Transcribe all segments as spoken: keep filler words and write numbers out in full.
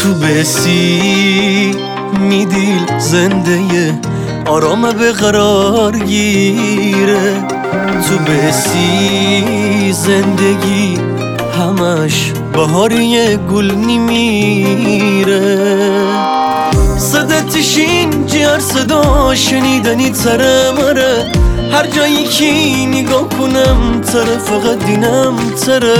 تو بسی میدیل زنده آرام به قرار گیره. تو بسی زندگی همش بهاری گل نمیره. صدا تشین جر صدا شنیدنی تره مره، هر جایی که نگاه کنم تره فقط دینم تره.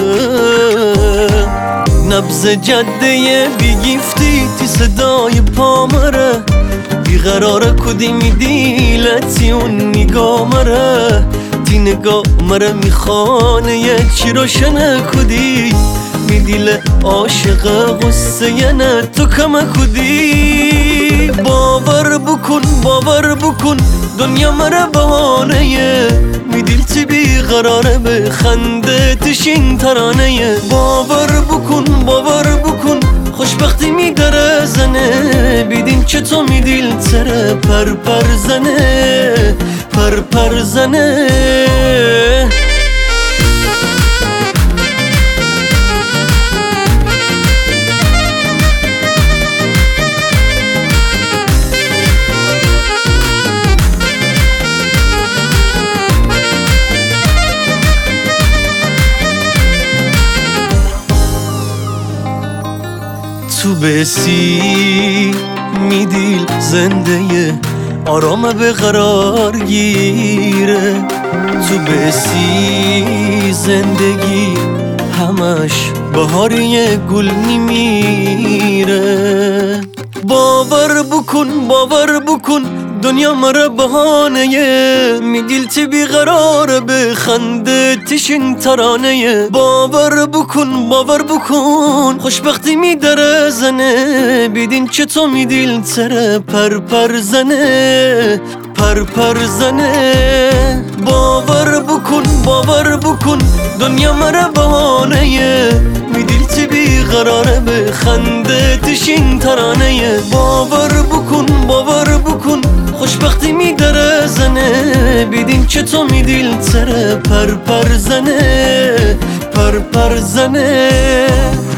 نبض جده بیگیفتی تی صدای پا مره، بیقراره کدیمی دیلتی اون نگاه مره. تی نگاه مره میخوانه یه چی روشنه کدی، می دیل عاشق غصه ینه تو کمه کدی. باور بکن باور بکن دنیا مره بهانه یه، می دیل تی بیقراره به خنده تشین ترانه. باور بکن باور بکن خوشبختی می داره زنه، بیدین چه تو می دیل تره پر پر زنه پر پر زنه. تو بسی میدیل زنده آرام به قرار گیره. تو بسی زندگی همش بهاری گل نمیره. باور بکن باور بکن دنیا مره بهانه، میدیل تی بیقراره به خنده تشین ترانه. باور بکن باور بکن خوشبختی میداره زنه، بیدین چه تو میدیل تره پر پر زنه پر پر زنه. باور بکن باور بکن دنیا مره بهانه، میدیل تی بیقراره به خنده تشین ترانه. باور بکن باور بکن خوشبختی میداره زنه، بیدین چه تو میدیل تره پر پر زنه پر پر زنه.